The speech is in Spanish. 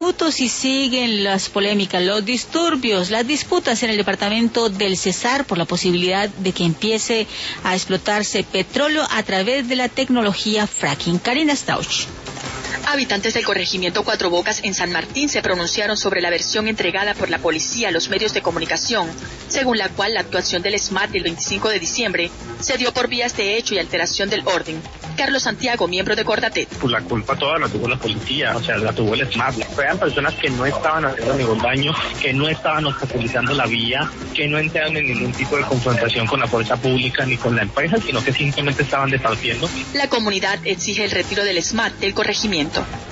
minutos y siguen las polémicas, los disturbios, las disputas en el departamento del Cesar por la posibilidad de que empiece a explotarse petróleo a través de la tecnología fracking. Karina Stauch. Habitantes del corregimiento Cuatro Bocas en San Martín se pronunciaron sobre la versión entregada por la policía a los medios de comunicación, según la cual la actuación del SMAT del 25 de diciembre se dio por vías de hecho y alteración del orden. Carlos Santiago, miembro de Cordatet. Pues la culpa toda la tuvo la policía, o sea, la tuvo el SMAT. Eran personas que no estaban haciendo ningún daño, que no estaban obstaculizando la vía, que no entraron en ningún tipo de confrontación con la fuerza pública ni con la empresa, sino que simplemente estaban desapareciendo. La comunidad exige el retiro del SMAT del corregimiento.